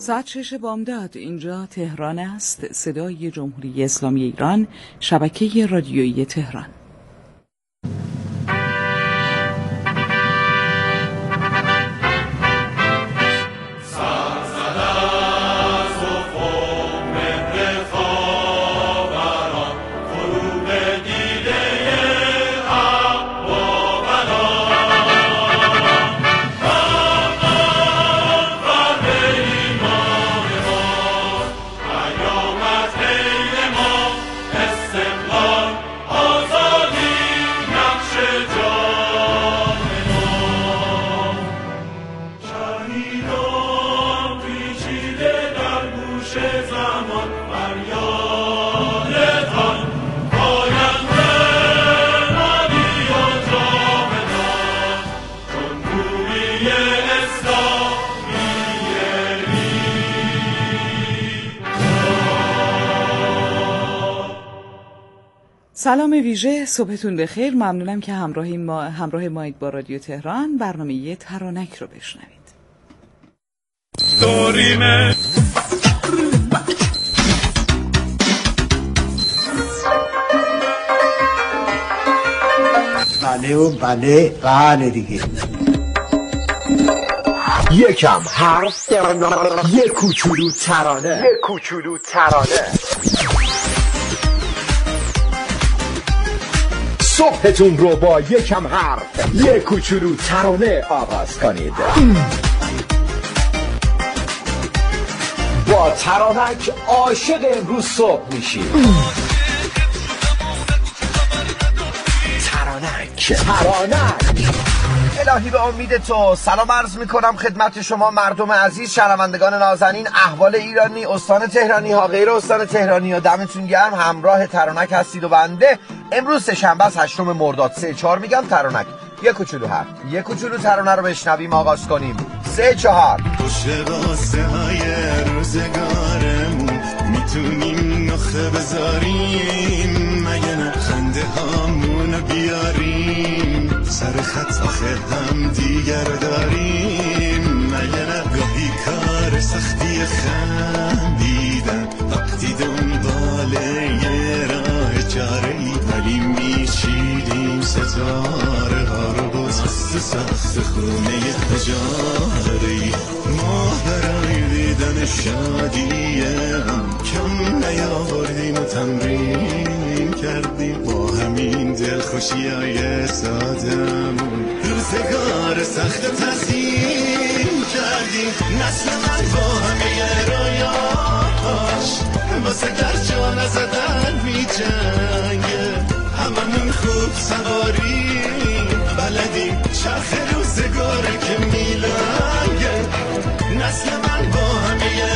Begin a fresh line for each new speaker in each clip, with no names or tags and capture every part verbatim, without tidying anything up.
ساعت شش بامداد، اینجا تهران است. صدای جمهوری اسلامی ایران، شبکه رادیویی تهران. سلام ویژه، صبحتون بخیر. ممنونم که همراه ما همراه مایید با رادیو تهران. برنامه ترانک رو بشنوید. دوریم
بله و بله بله دیگه.
یکم حرف، یک کوچولو ترانه، یک کوچولو ترانه. صبحتون رو با یکم حرف، یک کوچولو ترانه آغاز کنید. با ترانک عاشق امروز صبح میشید. ترانک ترانک الهی به امید تو. سلام عرض میکنم خدمت شما مردم عزیز، شنوندگان نازنین. احوال ایرانی، استان تهرانی ها، غیر استان تهرانی ها، دمتون گرم. همراه ترانک هستید و بنده. امروز سه شنبه است، هشتم مرداد. سه چهار میگم ترانک، یک کوچولو هر یک کوچولو ترانه رو بشنویم، آغاز کنیم. سه چهار. پشت واسه های روزگارمون میتونیم نخه بذاریم، مگه نخنده هامونو بیاریم، سر خط آخه هم دیگر داریم، مگه نگاهی کار سختی خندیدن، وقتی دنبال یه راه چاره ای ولی میشیدیم ستاره ها رو باز تو سخت خونه تجاره ای، ما برای دیدن شادیه هم کم نیاوردیم و تمرین کردیم، با همین دلخوشی های سادمون روزگار سخت تسلیم کردیم. نسل من با همه رویاش واسه در جا نزدن می جنگه، هممون خوب سواریم بلدیم، چرخ روزگاره که میلنگه. نسل من با همه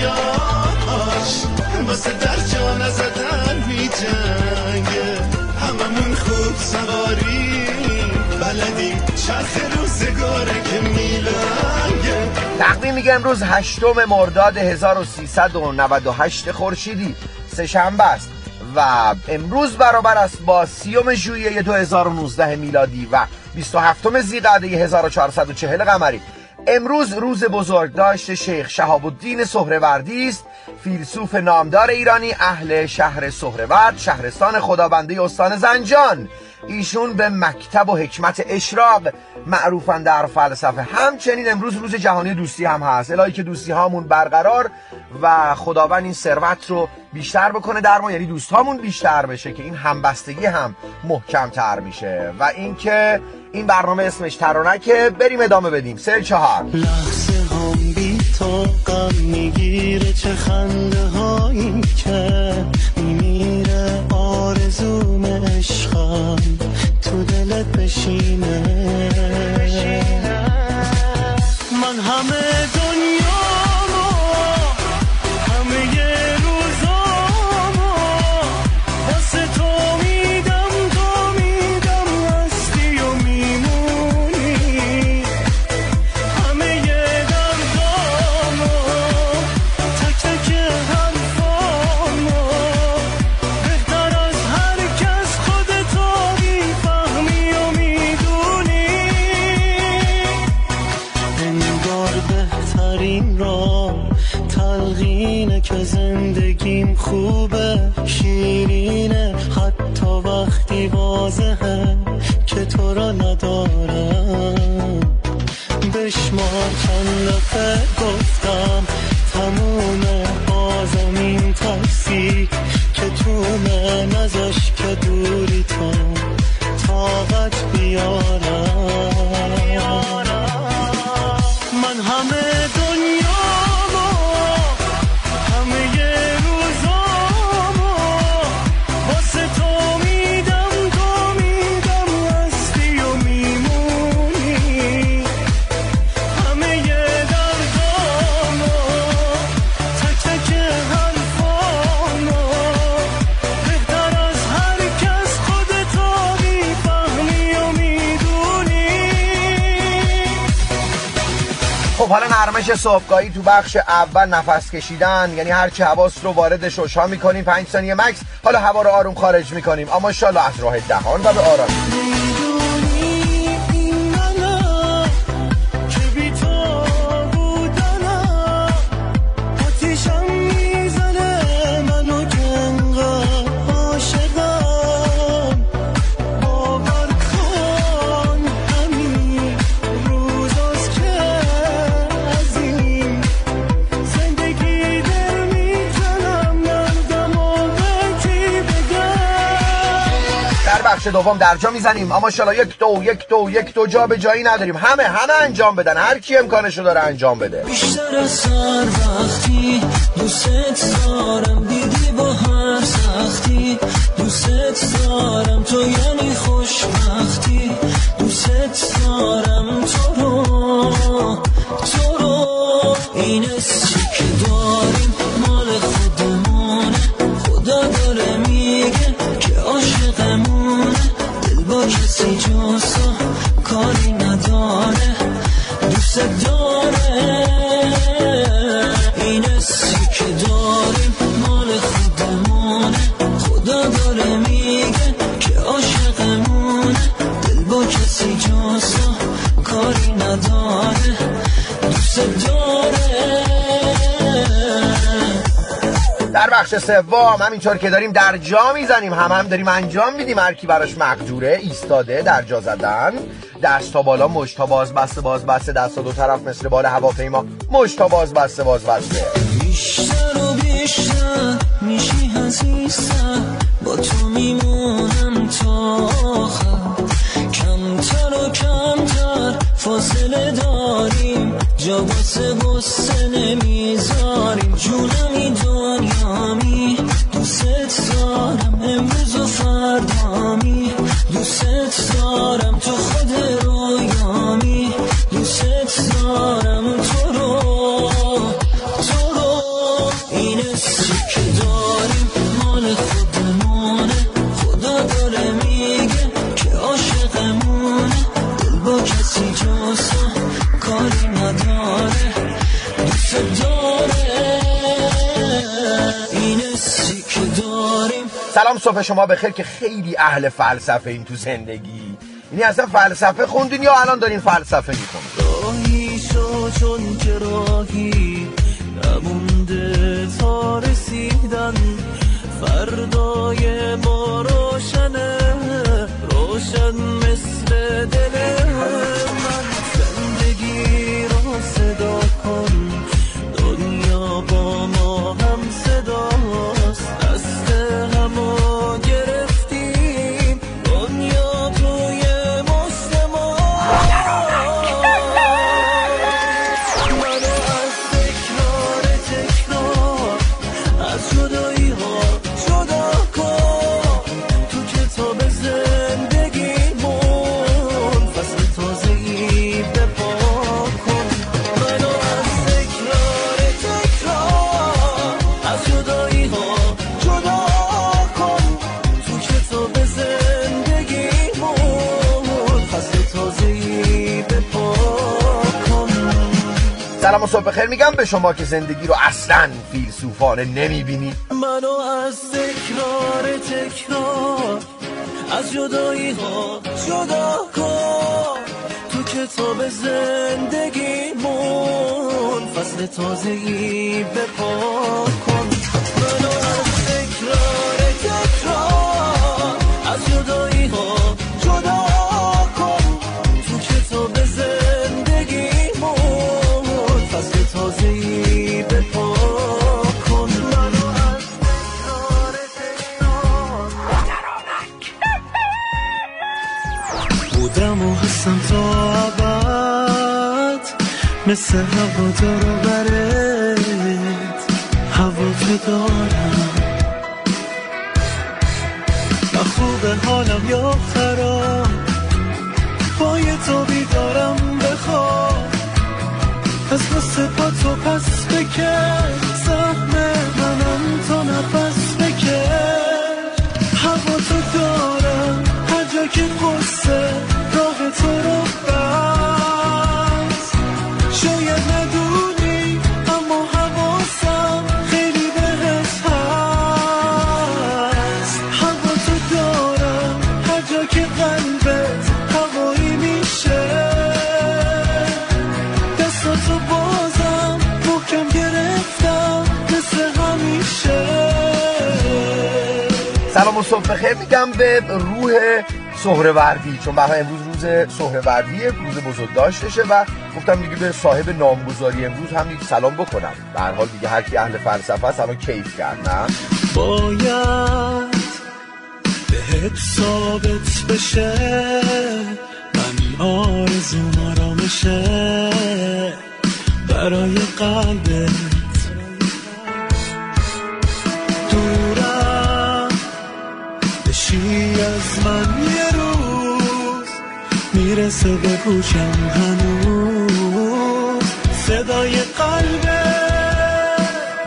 رویاش واسه در جا نزدن می جنگه، هممون خوب سواریم بلدیم، چرخ روزگاره که میلنگه. تقویم میگه امروز هشتم مرداد هزار و سیصد و نود و هشت خورشیدی، سه شنبه است و امروز برابر است با سیوم ژوئیه دو هزار و نوزده میلادی و بیست و هفتم ذیقعده هزار و چهارصد و چهل قمری. امروز روز بزرگداشت شیخ شهاب الدین سهروردی است، فیلسوف نامدار ایرانی، اهل شهر سهرورد، شهرستان خدابنده استان زنجان. ایشون به مکتب و حکمت اشراق معروفن در فلسفه. همچنین امروز روز جهانی دوستی هم هست، الهی که دوستی هامون برقرار و خداوند این ثروت رو بیشتر بکنه در ما، یعنی دوست هامون بیشتر بشه که این همبستگی هم محکم تر میشه. و اینکه این برنامه اسمش ترانکه. بریم ادامه بدیم. سه چهار.
لحظه هم بی تو غم میگیره، چه خنده هایی که میمیره، آرزوم عشقم تو دلت بشینه، من همه دنیامو همه روزامو واسه تو میدم، تو میدم هستی و میمونی، همه دردامو تک تک حرفامو بگیم خوبه شیرینه حتی وقتی واضحه که تو را ندارم. بشمار چند دفعه گفتم تمومه بازم این تاکسی که تونه نذاش که دوری تو طاقت بیارم. من همه دنیامو همه روزامو واسه تو میدم، تو میدم هستی و میمونی. همه دردامو تک تک حرفامو بهتر از هر کس خودتو میفهمی و میدونی.
خب حالا نرمش صبحگاهی تو بخش اول نفس کشیدن، یعنی هر چی حواس رو وارد ششها میکنیم پنج ثانیه مکس، حالا هوا رو آروم خارج میکنیم اما انشالله از راه دهان و به آرامی. بخش دوم درجا میزنیم اما انشالله یک دو یک دو یک دو جا به جایی نداریم، همه همه انجام بدن، هر کی امکانشو داره انجام بده.
بیشتر از هر وقتی دوست دارم، دیدی با هر سختی دوست دارم، تو یعنی خوشبختی دوست دارم، تو رو تو رو این حسی که داریم مال خودمونه، خدا داره میگه که عاشقمونه، دل با کسی جز تو کاری نداره دوست داره. این حسی که داریم مال خودمونه، خدا داره میگه که عاشقمونه، دل با کسی جز تو کاری نداره دوست داره.
در بخش سوم همینطور که داریم در جا میزنیم هم هم داریم انجام میدیم، هر کی براش مقدوره ایستاده در جا زدن، دست تا بالا مشت تا باز بسته باز بسته، دست تا دو طرف مثل بال هواپیما مشت تا باز بسته باز بسته.
بیشتر و بیشتر میشی عزیزتر، با تو میمونم تا آخر، کمتر و کمتر فاصله داریم، جا واسه غصه نمیذاریم، جونمی دنیامی دوست دارم، امروز و فردامی دوست دارم، تو خود رویامی دوست دارم، تو رو تو رو این حسی که داریم مال خودمونه، خدا داره میگه که عاشقمونه، دل با کسی جز تو کاری نداره دوست داره. این حسی که داریم.
سلام صبح شما بخیر که خیلی اهل فلسفه این تو زندگی، یعنی اصلا فلسفه خوندین یا الان دارین فلسفه میخونین؟
راهی شو چون که راهی نمونده تا رسیدن، فردای ما روشنه روشن مثل دل من، زندگی را صدا کن دنیا با ما هم صداست، دست همو گرفتیم دنیا توی مست ما. منو از تکرار تکرار از جدایی ها جدا کن، تو کتاب زندگیمون فصل تازه‌ای بپا کن. منو از تکرار تکرار از جدایی ها جدا کن، تو کتاب زندگیمون فصل تازه‌ای بپا کن.
سلام و صبح بخیر میگم به شما که زندگی رو اصلا فیلسوفانه نمیبینید.
منو از تکرار تکرار از جدایی ها جدا کن، تو کتاب زندگیمون فصل تازه‌ای بپا کن. منو از تکرار تکرار از جدایی ها جدا کن. تو کتاب زندگیمون فصل تازه‌ای به پا کن. منو از تکرار تکرار بودم و هستم تا ابد مثل هوا دارو برد هوا تو دارم. نه خوبه حالم یا خراب پای تو بیدارم بخواب از مثل پا تو پس بکن زخم منم تا نفس بکن. هوا تو دارم هر جا که قصه راه تو رو بس. شاید ندونی اما حواسم خیلی بهت هست. هوا تو دارم هر جا که قلبت هوایی میشه. دستاتو بازم محکم گرفتم مثل همیشه.
سلام و صبح بخیر میگم به روح سهروردی، چون برای امروز روز سهروردیه، روز بزرگداشتشه و گفتم دیگه به صاحب نامگذاری امروز هم یک سلام بکنم. به هر حال دیگه هر کی اهل فلسفه است الان کیف کرد. نه
باید بهت ثابت بشه من آرزوم آرامشه برای قلبت. دورم بشی از من یه روز میرسه به گوشم هنوز صدای قلبت.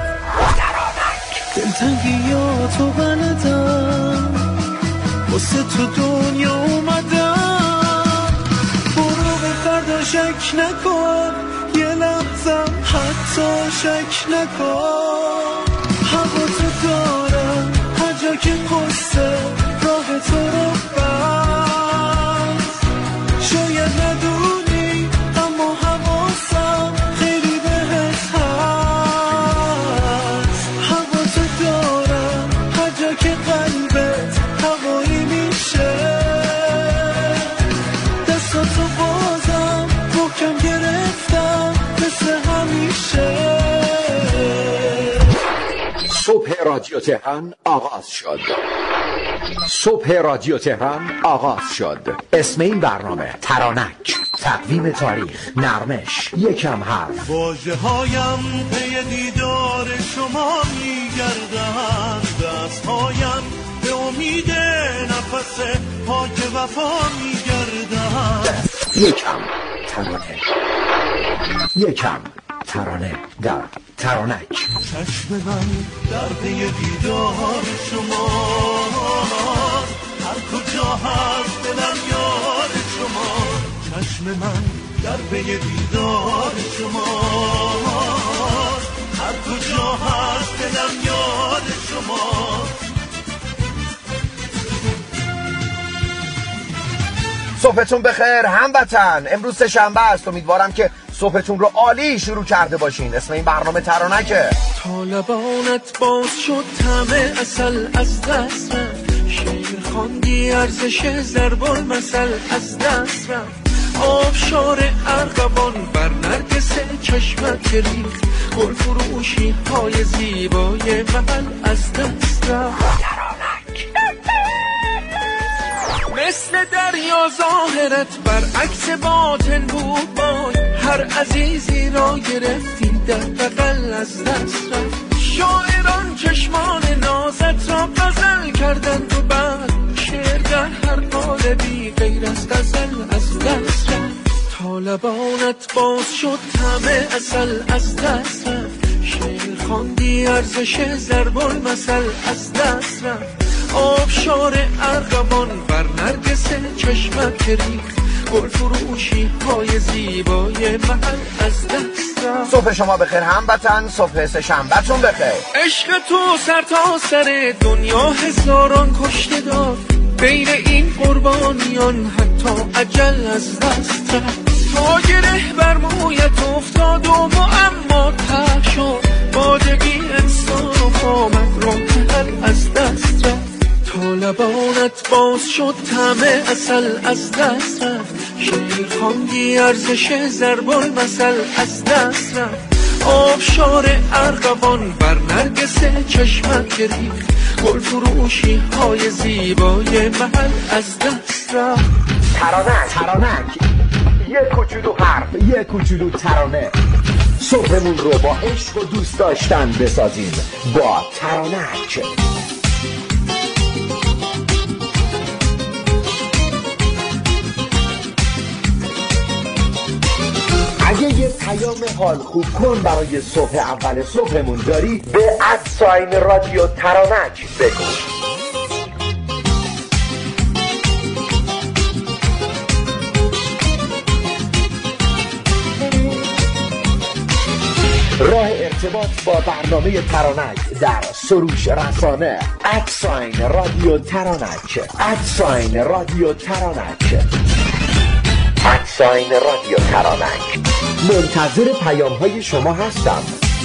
دلتنگیاتو بلدم واسه تو دنیا اومدم. برو به فردا شک نکن یه لحظه حتی شک نکن. هوا تو دارم هر جا که قصه راه تو رو بس. شاید ندونی اما حواسم خیلی بهت هست. هوا تو دارم هر جا که قلبت هوایی میشه. دستاتو بازم محکم گرفتم مثل همیشه.
صبح رادیو تهران آغاز شد. صبح رادیو تهران آغاز شد. اسم این برنامه ترانک. تقویم تاریخ، نرمش، یکم حرف.
واژه هایم پی دیدار شما میگردند. دست هایم به امید نفس پاک وفا میگردند.
یکم ترانه، یکم ترانه در ترانک.
چشم من در پی دیدار شما هر کجا هست دلم یاد شما. چشم من در پی دیدار شما هر کجا هست دلم یاد شما.
صبحتون بخیر هموطن. امروز سه شنبه است. امیدوارم که صبحتون رو عالی شروع کرده باشین. اسم این برنامه ترانکه.
طالبانت باز شد همه اصل از دست رفت. شعر خواندی ارزش ضرب المثل از دست رفت. آبشار ارغوان بر نرگس چشمت ریخت. گل فروشی های زیبای محل از دست رفت. مثل دریا ظاهرت برعکس باطن بود. بای هر عزیزی را گرفتی در بغل از دست رفت. شاعران چشمان نازت را غزل کردند و بعد شعر در هر قالبی غیر از غزل از دست رفت. طالبانت باز شد همه اصل از دست رفت. شعر خواندی ارزش ضرب المثل از دست رفت. آبشار ارغوان بر نرگس چشمت ریخت. گل فروشی های زیبای محل از دست رفت.
صبح شما بخیر هموطن. صبح سه شنبه‌تون بخیر.
عشق تو سر تا سر دنیا هزاران کشته داد. بین این قربانیان حتی اجل از دست رفت. تا گره بر مویت افتاد و معما ته شد. بادگی انصاف آمد راه حل از دست رفت تا لبانت باز شد طعم عسل از دست رفت شیر خواندی ارزش ضرب المثل از دست رفت آبشار ارغوان بر نرگس چشمت گریخت گل فروشی های زیبای محل از دست رفت
ترانک ترانک یک کوچولو حرف یک کوچولو ترانه صبحمون رو با عشق و دوست داشتن بسازیم با ترانک. اگه یه پیام حال خوب کن برای صبح اول صبحمون داری به ادساین رادیو ترانک بگو. راه ارتباط با برنامه ترانک در سروش رسانه ادساین رادیو ترانک ادساین رادیو ترانک ادساین رادیو ترانک. منتظر پیام های شما هستم.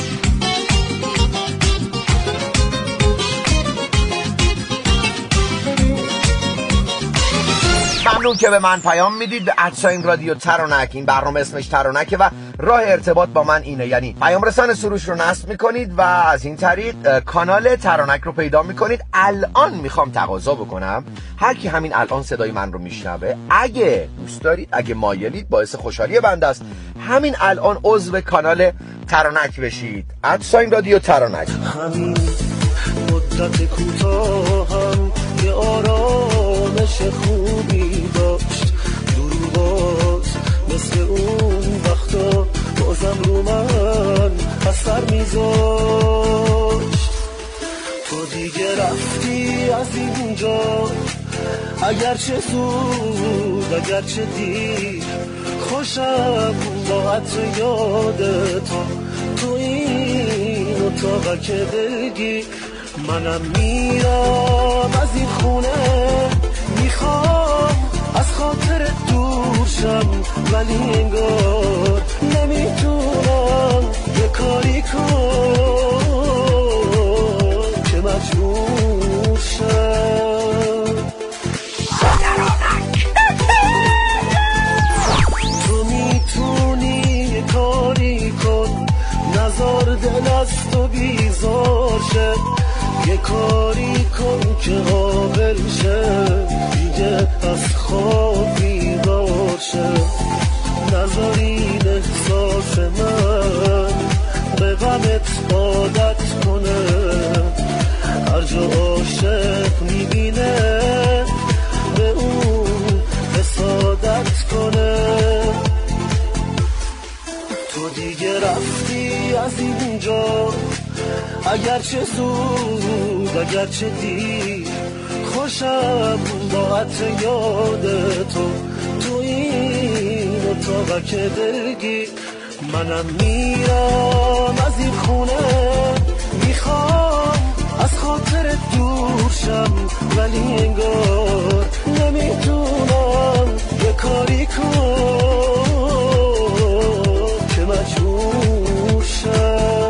ممنون که به من پیام میدید به ادساین رادیو ترانک. این برنامه اسمش ترانکه و راه ارتباط با من اینه، یعنی پیام رسان سروش رو نصب میکنید و از این طریق کانال ترانک رو پیدا میکنید. الان میخوام تقاضا بکنم هر کی همین الان صدای من رو میشنوه، اگه دوست دارید، اگه مایلید، باعث خوشحالی بنده است، همین الان عضو کانال ترانک بشید. ادساین رادیو ترانک.
همین مدت کوتاهم یه آرامش خوبی داشت، دروغات مثل اون وقتا بازم رو من اثر میذاشت. تو دیگه رفتی از اینجا، اگرچه زود اگرچه دیر، خوشم با عطر یادتا تو این اتاق که دلگی. منم میرم از این خونه، میخوام از خاطر دور شم، ولی انگار نمیتونم یه کاری کن که مجبور شم. تو میتونی یه کاری کن، نزار دل از تو بیزار شه، یه کاری کن که قابل شه دیگه از خواب بیدار شه. نذار این احساس من به غمت عادت کنه، هر جا عاشق میبینه به اون حسادت کنه. تو دیگه رفتی از اینجا، اگرچه زود اگرچه دیر، خوشم با عطر یاد تو تو این اتاق که دلگی. منم میرم از این خونه، میخوام از خاطر دور شم، ولی انگار نمیتونم یه کاری کن که مجبور شم.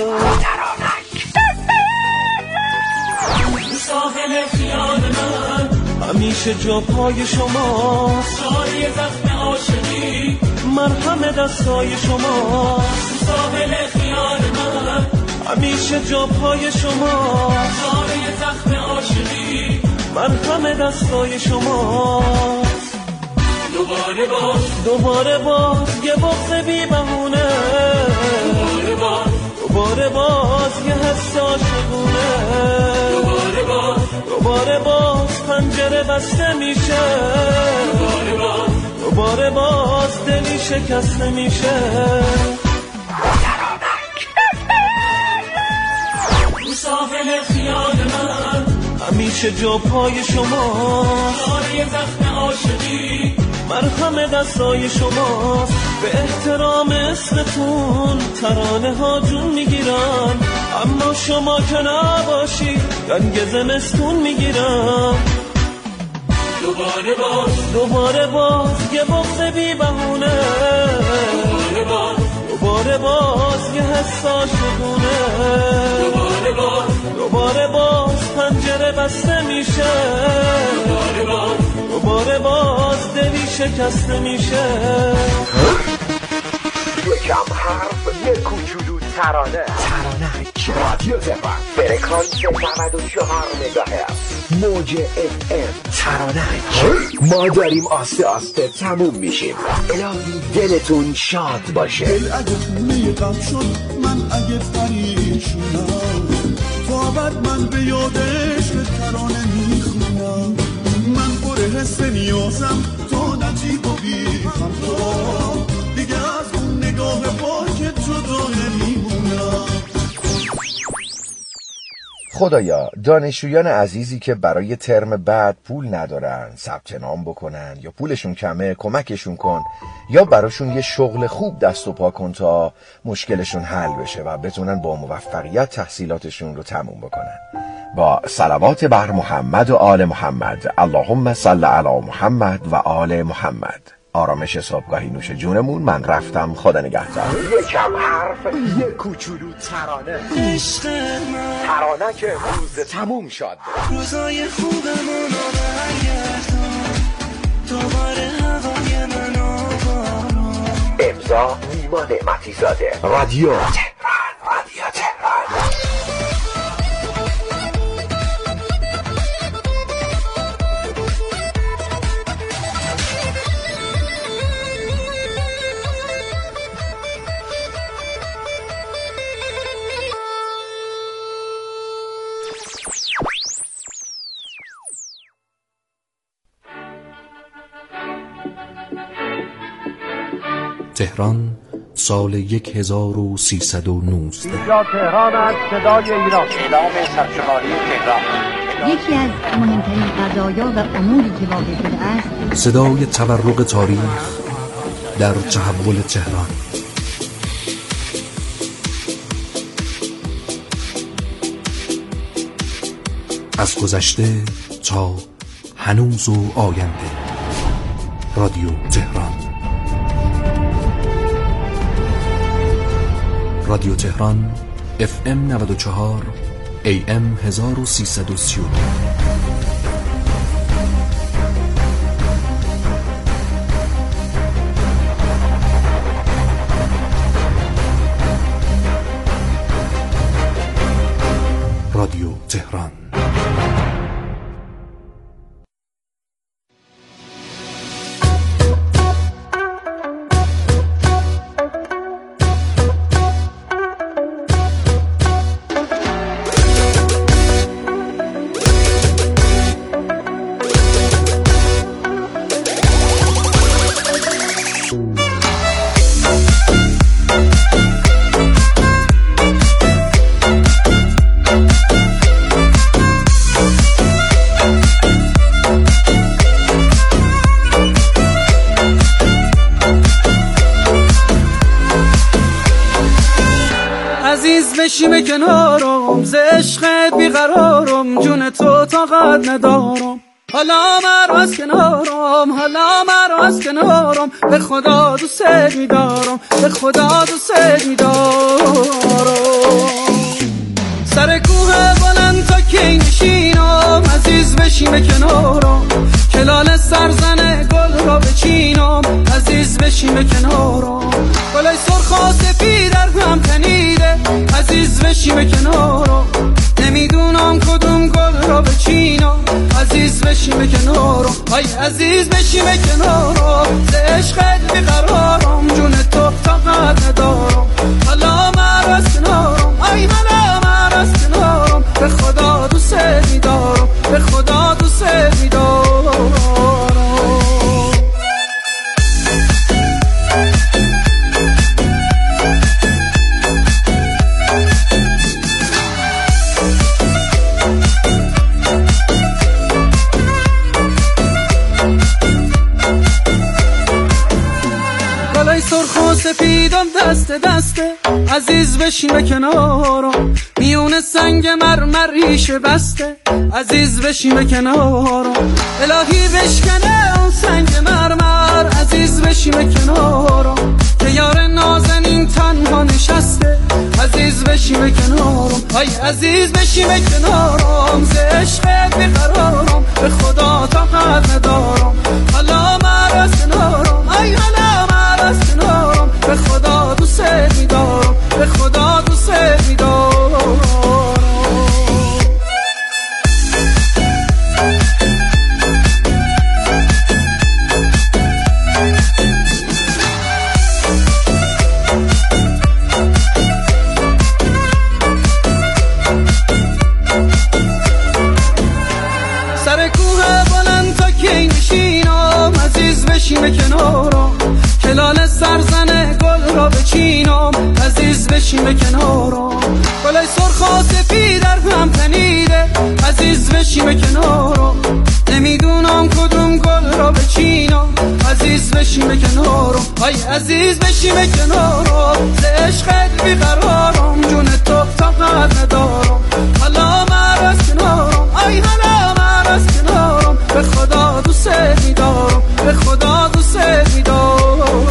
ساحل خیال من
همیشه جا پای شما،
شاری زخم عاشقی
مرهم دستای شما.
ساحل خیال من
همیشه جا پای شما،
شاری زخم عاشقی
مرهم دستای شما.
دوباره باز
دوباره باز یه بغض بی بهونه،
دوباره باز
دوباره باز یه حس عاشقونه،
دوباره باز
دوباره باز پنجره بسته میشه،
دوباره باز
دوباره باز دلی شکسته میشه.
ساحل خیال من
همیشه جا پای شما،
شاری زخم عاشقی
مرهم دستای شما. به احترام اسمتون ترانه ها جون میگیرن، اما شما که نباشی رنگ زمستون میگیرن.
دوباره باز
دوباره باز یه بغض بی بهونه،
دوباره باز
دوباره دوباره باز یه حسا شدونه،
دوباره باز
دوباره باز پنجره بسته میشه،
دوباره باز
دوباره باز دلی شکسته میشه.
یکم حرف یک کوچولو ترانه ترانک رادیو تهران فرکانس نود و چهار مگاهرتز موج اف ام ترانک. ما داریم آسته آسته تموم میشیم. الهی دلتون شاد باشه.
دل اگه خونه غم شد من اگه پریشونم تا بعد من به یادش ترانه میخونم. من پر حس نیازم تو نجیب و بیخم تو دیگه از اون نگاه پاکت جدا نمیمونم.
خدایا دانشجویان عزیزی که برای ترم بعد پول ندارن ثبت نام بکنن یا پولشون کمه کمکشون کن یا براشون یه شغل خوب دست و پا کن تا مشکلشون حل بشه و بتونن با موفقیت تحصیلاتشون رو تموم بکنن. با صلوات بر محمد و آل محمد. اللهم صل علی محمد و آل محمد. آرامش صبحگاهی نوش جونمون. من رفتم، خدا نگهدار. یکم حرف یک کوچولو ترانه
عشق من
ترانه که روز تموم شد.
روزای خوبمون رو برگردون، دوباره هوای من آبارون.
امضا نیما نعمتی زاده. رادیو تهران. رادیو تهران.
تهران سال یک هزار و سیصد و نوزده.
اینجا تهران است، صدای ایران. اعلام سرشماری تهران.
یکی از مهمترین قضایا و اموری که واقع شده است
صدای تورق تاریخ در تحول تهران. از گذشته تا هنوز و آینده. رادیو تهران. رادیو تهران اف ام نود و چهار ای ام هزار و سیصد و سی و دو. رادیو تهران.
بشیم کنارم ز عشقت بیقرارم جون تو طاقت ندارم حالا مرا از کنارم حالا مرا از کنارم به خدا دوست می‌دارم به خدا دوست می‌دارم سر کوه بلند تا کی نشینم عزیز بشیم کنارم کلال سرزن گل را بچینم عزیز بشیم کنارم گلای سرخ و سفید در هم تنیده عزیز بشیم کنارم نمیدونم کدوم گل را بچینم عزیز بشیم کنارم ای عزیز بشیم کنارم ز عشقت بیقرارم جون تو طاقت ندارم حالا مرا از کنارم ای حالا مرا از کنارم به خدا دوست می‌دارم به خدا دوست می‌دارم سفیدم دست دسته عزیز بشیم کنارم میون سنگ مرمر ریشه بسته عزیز بشیم کنارم الهی بشکنه اون سنگ مرمر عزیز بشیم کنارم که یار نازنین تنها نشسته عزیز بشیم کنارم ای عزیز بشیم کنارم ز عشقت بیقرارم به خدا تا قد ندارم حالا من از کنارم ای حالا من از کنارم به خدا دوست می‌دارم به خدا دوست می‌دارم بشیم کنارم کلال سرزن گل را بچینم عزیز بشیم کنارم گلای سرخ و سفید در هم تنیده عزیز بشیم کنارم نمیدونم کدوم گل را بچینم عزیز بشیم کنارم ای عزیز بشیم کنارم ز عشقت بیقرارم جون تو تا قد ندارم حالا من از کنارم ای حالا من از کنارم به خدا دوست می‌دارم به خدا دوست می‌دارم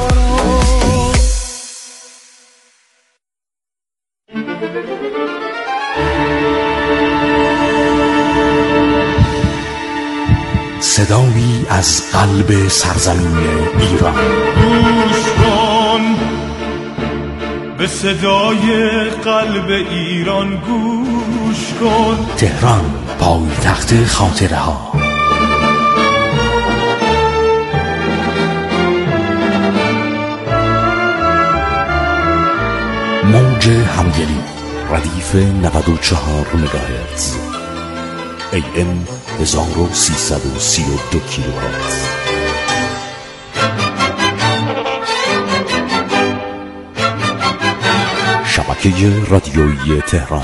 صدایی از قلب سرزمین ایران
گوش کن به صدای قلب ایران گوش کن
تهران پایتخت خاطره ها موج همدلی ردیف نود و چهار مگاهرتز ای ام هزار و سیصد و سی و دو کیلوهرتز شبکه رادیویی تهران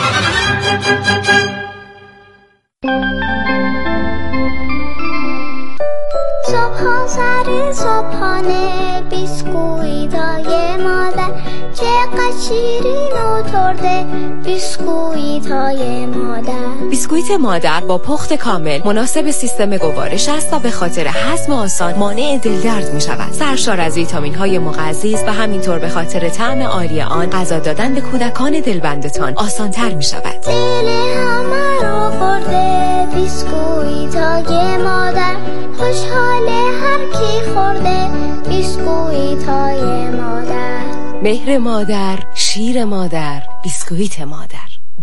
صبح سر صبحانه بیسکویتای مادر چقدر شیرین و ترده بیسکویتای مادر.
بیسکویت مادر با پخت کامل مناسب سیستم گوارش است و به خاطر هضم آسان مانع دلدرد می شود. سرشار از ویتامین های مغذی و همینطور به خاطر طعم عالی آن غذا دادن به کودکان دلبندتان آسان تر می شود.
دل همه رو برده بیسکویتای مادر خوشحاله هر کی خورده بیسکویتای مادر.
مهر مادر، شیر مادر، بیسکویت مادر.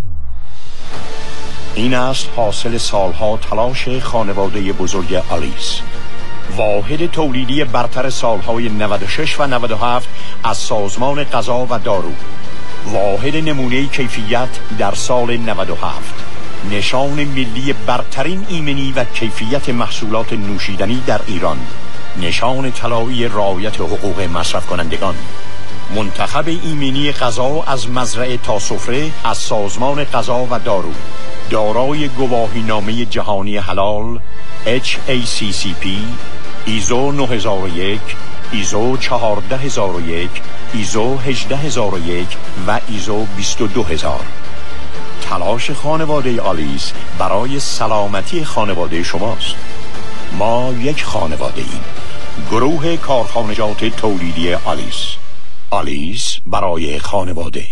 این است حاصل سالها تلاش خانواده بزرگ آلیس، واحد تولیدی برتر سالهای نود و شش و نود و هفت از سازمان غذا و دارو، واحد نمونه کیفیت در سال نود و هفت، نشان ملی برترین ایمنی و کیفیت محصولات نوشیدنی در ایران، نشان طلایی رعایت حقوق مصرف کنندگان، منتخب ایمنی غذا از مزرعه تا سفره از سازمان غذا و دارو، دارای گواهینامه جهانی حلال اچ ای سی سی پی، ایزو نه هزار و یک، ایزو چهارده هزار و یک، ایزو هجده هزار و یک و ایزو بیست و دو هزار. تلاش خانواده آلیس برای سلامتی خانواده شماست. ما یک خانواده ایم، گروه کارخانجات تولیدی آلیس. آلیس برای خانواده.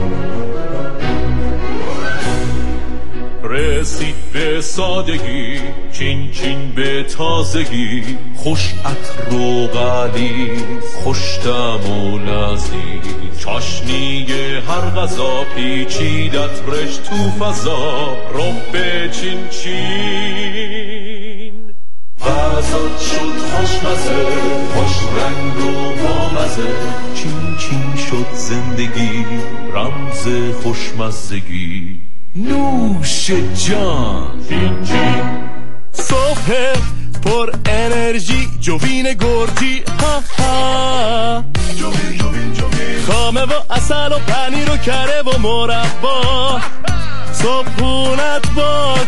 رسید به سادگی، چین چین به تازگی، خوش عطر و غلیظ، خوش طعم و لذیذ، چاشنی هر غذا پیچیدت رش تو فضا، رب چین چین غذات شد خوشمزه، خوش رنگ و بامزه، چین چین شد زندگی، رمز خوشمزگی، نوش جان چین چین. صبح پر انرژی، جوین گرجی، ها ها، جوین جوین جوین، خامه و عسل و پنیر و کره و مربا، صبحونت با